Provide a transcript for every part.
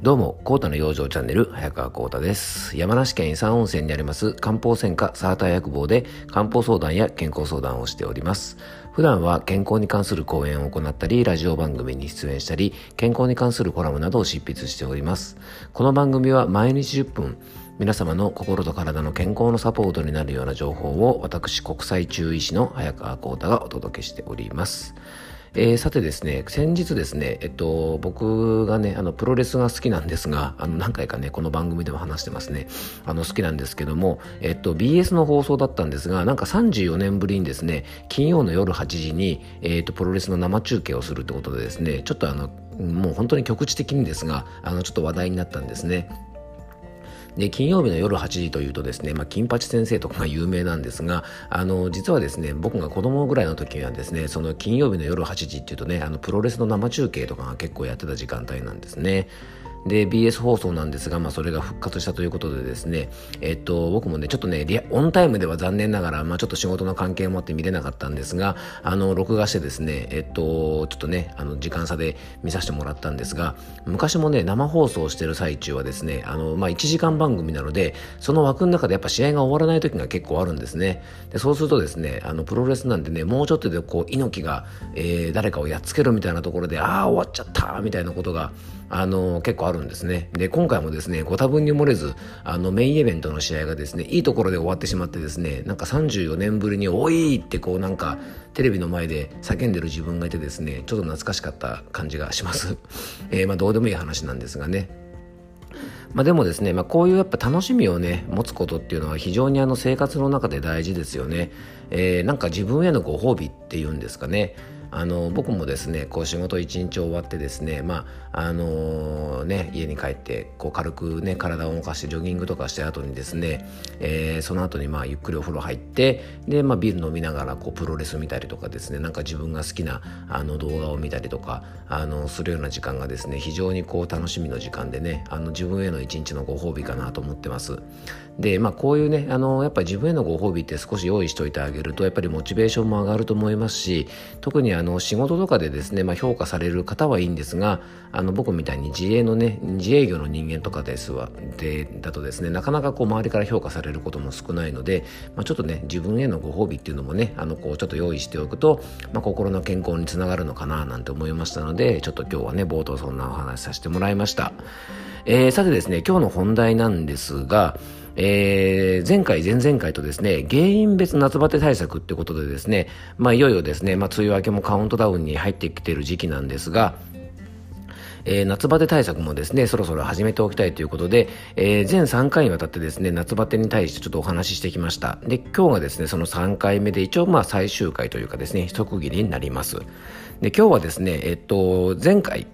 どうも、コータの養生チャンネル、早川コータです。山梨県伊佐温泉にあります漢方専科サーター薬房で漢方相談や健康相談をしております。普段は健康に関する講演を行ったり、ラジオ番組に出演したり、健康に関するコラムなどを執筆しております。この番組は毎日10分、皆様の心と体の健康のサポートになるような情報を私、国際中医師の早川コータがお届けしております。さてですね、先日ですね、僕がね、プロレスが好きなんですが、何回かね、この番組でも話してますね。好きなんですけども、BS の放送だったんですが、なんか34年ぶりにですね、金曜の夜8時に、プロレスの生中継をするってことでですね、ちょっともう本当に局地的にですが、ちょっと話題になったんですね。で、金曜日の夜8時というとですね、金八先生とかが有名なんですが、実はですね、僕が子供ぐらいの時にはですね、その金曜日の夜8時っていうとね、プロレスの生中継とかが結構やってた時間帯なんですね。で BS 放送なんですが、それが復活したということでですね、僕もねちょっとねオンタイムでは残念ながら、ちょっと仕事の関係もあって見れなかったんですが、録画してですね、ちょっとね時間差で見させてもらったんですが、昔もね生放送してる最中はですね、1時間番組なので、その枠の中でやっぱ試合が終わらない時が結構あるんですね。でそうするとですね、プロレスなんでね、もうちょっとでこう猪木が、誰かをやっつけるみたいなところで、終わっちゃったみたいなことが結構あるんですね。で今回もですね、ご多分に漏れずメインイベントの試合がですね、いいところで終わってしまってですね、なんか34年ぶりにおいってこうなんかテレビの前で叫んでる自分がいてですね、ちょっと懐かしかった感じがしますどうでもいい話なんですがね。でもですね、こういうやっぱ楽しみをね持つことっていうのは非常に生活の中で大事ですよね。なんか自分へのご褒美っていうんですかね。僕もですね、こう仕事一日終わってですね、家に帰ってこう軽くね体を動かしてジョギングとかした後にですね、その後にゆっくりお風呂入って、でビール飲みながらこうプロレス見たりとかですね、なんか自分が好きな動画を見たりとかするような時間がですね、非常にこう楽しみの時間でね、自分への一日のご褒美かなと思ってます。でこういうねやっぱり自分へのご褒美って少し用意しておいてあげると、やっぱりモチベーションも上がると思いますし、特に仕事とかでですね、評価される方はいいんですが、僕みたいに自営業の人間とかだとですね、なかなかこう周りから評価されることも少ないので、ちょっとね自分へのご褒美っていうのもねこうちょっと用意しておくと、心の健康につながるのかななんて思いましたので、ちょっと今日はね冒頭そんなお話させてもらいました。さてですね、今日の本題なんですが、前回前々回とですね、原因別夏バテ対策ってことでですね、いよいよですね、梅雨明けもカウントダウンに入ってきている時期なんですが、夏バテ対策もですねそろそろ始めておきたいということで、全3回にわたってですね夏バテに対してちょっとお話ししてきました。で今日がですねその3回目で、一応最終回というかですね一区切りになります。で今日はですね、前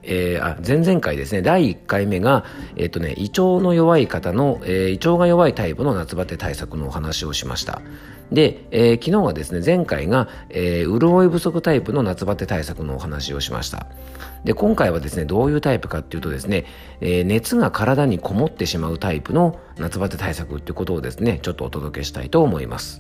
々回ですね、第1回目が胃腸の弱い方の、胃腸が弱いタイプの夏バテ対策のお話をしました。で、昨日はですね前回が、潤い不足タイプの夏バテ対策のお話をしました。で今回はですねどういうタイプかっていうとですね、熱が体にこもってしまうタイプの夏バテ対策っていうことをですねちょっとお届けしたいと思います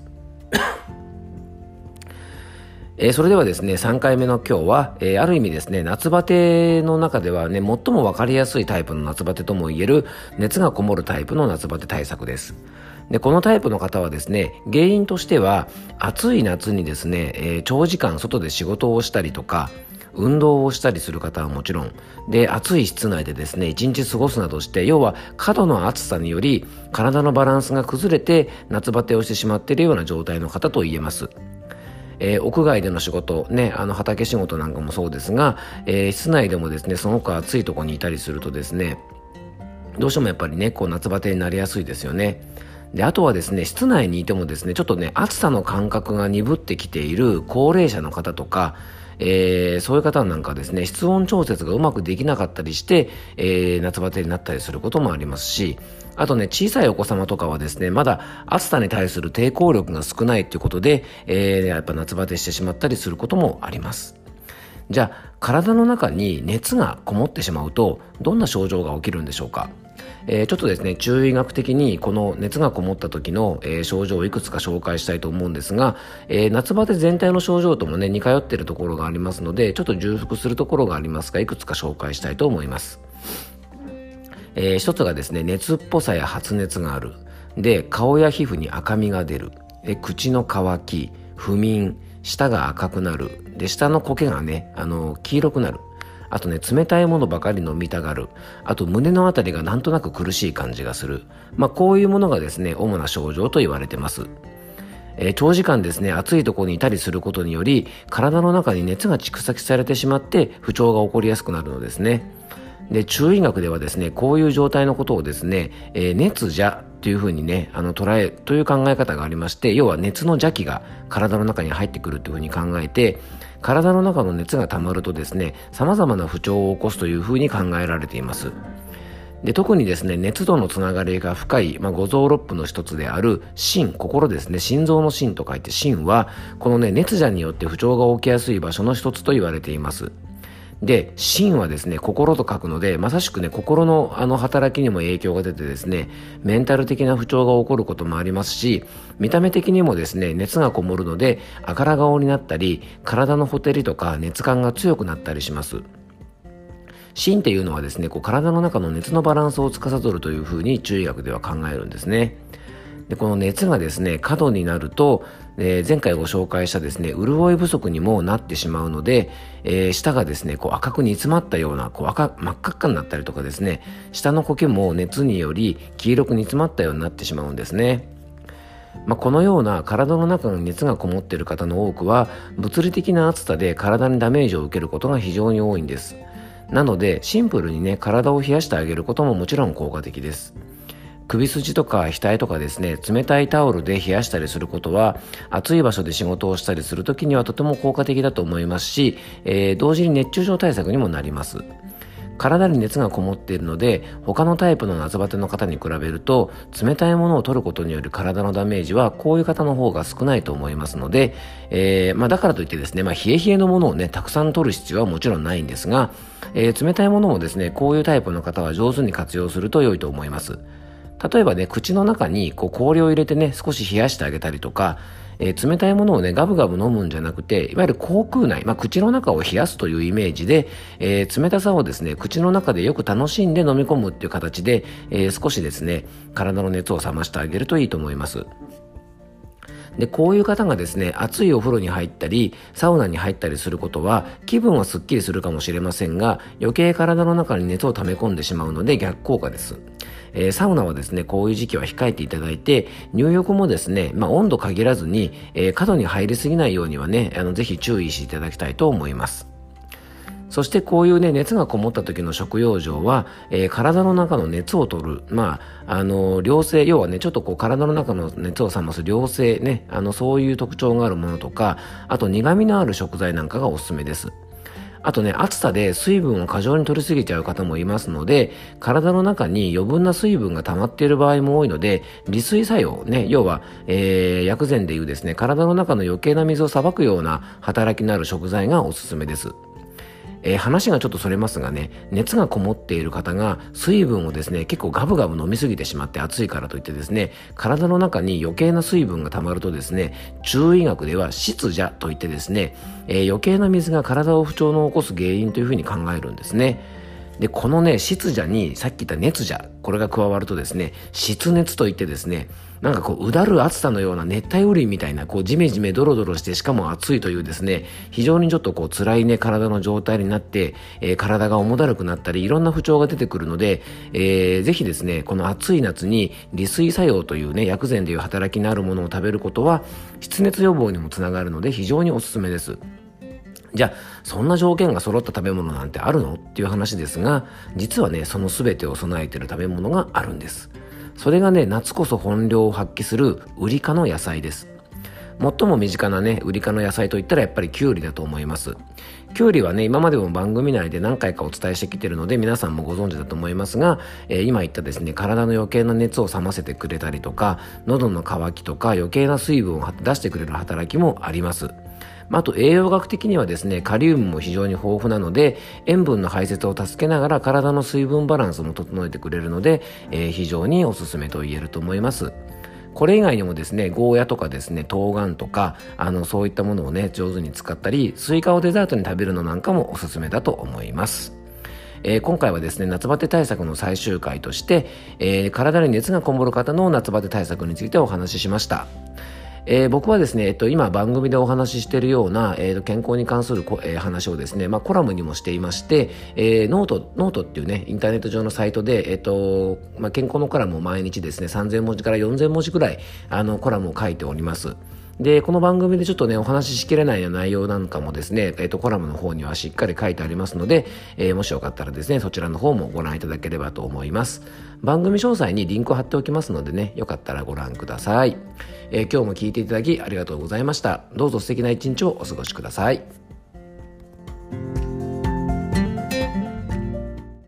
それではですね3回目の今日は、ある意味ですね夏バテの中ではね最も分かりやすいタイプの夏バテともいえる熱がこもるタイプの夏バテ対策です。でこのタイプの方はですね、原因としては暑い夏にですね、長時間外で仕事をしたりとか運動をしたりする方はもちろんで、暑い室内でですね一日過ごすなどして、要は過度の暑さにより体のバランスが崩れて夏バテをしてしまっているような状態の方と言えます。屋外での仕事ね、畑仕事なんかもそうですが、室内でもですねすごく暑いところにいたりするとですね、どうしてもやっぱりねこう夏バテになりやすいですよね。であとはですね、室内にいてもですねちょっとね暑さの感覚が鈍ってきている高齢者の方とか、そういう方なんかですね、室温調節がうまくできなかったりして、夏バテになったりすることもありますし、あとね小さいお子様とかはですねまだ暑さに対する抵抗力が少ないということで、やっぱ夏バテしてしまったりすることもあります。じゃあ体の中に熱がこもってしまうとどんな症状が起きるんでしょうか。ちょっとですね中医学的にこの熱がこもった時の、症状をいくつか紹介したいと思うんですが、夏バテ全体の症状ともね似通っているところがありますので、ちょっと重複するところがありますが、いくつか紹介したいと思います。 一つがですね、熱っぽさや発熱がある。で、顔や皮膚に赤みが出る。で、口の渇き、不眠、舌が赤くなる。で、舌の苔がね、黄色くなる。あとね、冷たいものばかり飲みたがる。あと胸のあたりがなんとなく苦しい感じがする。こういうものがですね、主な症状と言われてます。長時間ですね、暑いところにいたりすることにより、体の中に熱が蓄積されてしまって不調が起こりやすくなるのですね。で、中医学ではですね、こういう状態のことをですね、熱邪というふうにね、捉えという考え方がありまして、要は熱の邪気が体の中に入ってくるというふうに考えて、体の中の熱が溜まるとですね、様々な不調を起こすというふうに考えられています。で、特にですね、熱とのつながりが深い、五臓六腑の一つである心、心ですね、心臓の心と書いて心は、このね、熱邪によって不調が起きやすい場所の一つと言われています。で、心はですね、心と書くので、まさしくね、心の働きにも影響が出てですね、メンタル的な不調が起こることもありますし、見た目的にもですね、熱がこもるので、赤ら顔になったり、体のほてりとか熱感が強くなったりします。心っていうのはですね、体の中の熱のバランスを司るというふうに中医学では考えるんですね。で、この熱がですね、過度になると、前回ご紹介したですね、潤い不足にもなってしまうので、舌がですね、赤く煮詰まったような、真っ赤っかになったりとかですね、舌の苔も熱により黄色く煮詰まったようになってしまうんですね。このような体の中に熱がこもっている方の多くは、物理的な暑さで体にダメージを受けることが非常に多いんです。なので、シンプルにね、体を冷やしてあげることももちろん効果的です。首筋とか額とかですね、冷たいタオルで冷やしたりすることは、暑い場所で仕事をしたりするときにはとても効果的だと思いますし、同時に熱中症対策にもなります。体に熱がこもっているので、他のタイプの夏バテの方に比べると、冷たいものを取ることによる体のダメージはこういう方の方が少ないと思いますので、だからといってですね、冷え冷えのものをね、たくさん取る必要はもちろんないんですが、冷たいものもですね、こういうタイプの方は上手に活用すると良いと思います。例えばね、口の中に氷を入れてね、少し冷やしてあげたりとか、冷たいものをね、ガブガブ飲むんじゃなくて、いわゆる口腔内、口の中を冷やすというイメージで、冷たさをですね、口の中でよく楽しんで飲み込むっていう形で、少しですね、体の熱を冷ましてあげるといいと思います。で、こういう方がですね、熱いお風呂に入ったり、サウナに入ったりすることは、気分はすっきりするかもしれませんが、余計体の中に熱を溜め込んでしまうので逆効果です。サウナはですね、こういう時期は控えていただいて、入浴もですね、温度限らずに、過度に入りすぎないようにはね、ぜひ注意していただきたいと思います。そしてこういうね、熱がこもった時の食用状は、体の中の熱を取る、良性、要はね、ちょっと体の中の熱を冷ます良性ね、そういう特徴があるものとか、あと苦味のある食材なんかがおすすめです。あとね、暑さで水分を過剰に取りすぎちゃう方もいますので、体の中に余分な水分が溜まっている場合も多いので、利水作用ね、要は、薬膳でいうですね、体の中の余計な水をさばくような働きのある食材がおすすめです。話がちょっとそれますがね、熱がこもっている方が水分をですね、結構ガブガブ飲みすぎてしまって暑いからといってですね、体の中に余計な水分が溜まるとですね、中医学では湿邪といってですね、余計な水が体を不調の起こす原因というふうに考えるんですね。で、このね、湿邪にさっき言った熱邪、これが加わるとですね、湿熱といってですね、うだる暑さのような熱帯雨林みたいな、ジメジメドロドロしてしかも暑いというですね、非常にちょっと辛いね、体の状態になって、体が重だるくなったり、いろんな不調が出てくるので、ぜひですね、この暑い夏に利水作用というね、薬膳でいう働きのあるものを食べることは、湿熱予防にもつながるので非常におすすめです。じゃあ、そんな条件が揃った食べ物なんてあるのっていう話ですが、実はね、その全てを備えている食べ物があるんです。それがね、夏こそ本領を発揮するウリ科の野菜です。最も身近なね、ウリ科の野菜といったらやっぱりキュウリだと思います。キュウリはね、今までも番組内で何回かお伝えしてきているので皆さんもご存知だと思いますが、今言ったですね、体の余計な熱を冷ませてくれたりとか、喉の渇きとか余計な水分を出してくれる働きもあります。あと栄養学的にはですね、カリウムも非常に豊富なので、塩分の排泄を助けながら体の水分バランスも整えてくれるので、非常におすすめと言えると思います。これ以外にもですね、ゴーヤとかですね、冬瓜とか、そういったものをね、上手に使ったり、スイカをデザートに食べるのなんかもおすすめだと思います。 今回はですね、夏バテ対策の最終回として、体に熱がこもる方の夏バテ対策についてお話ししました。僕はですね、今番組でお話ししているような、健康に関する話をですね、コラムにもしていまして、ノートっていうね、インターネット上のサイトで、健康のコラムを毎日ですね、3000文字から4000文字くらい、コラムを書いております。で、この番組でちょっとね、お話ししきれないような内容なんかもですね、コラムの方にはしっかり書いてありますので、もしよかったらですね、そちらの方もご覧いただければと思います。番組詳細にリンクを貼っておきますのでね、よかったらご覧ください。今日も聞いていただきありがとうございました。どうぞ素敵な一日をお過ごしください。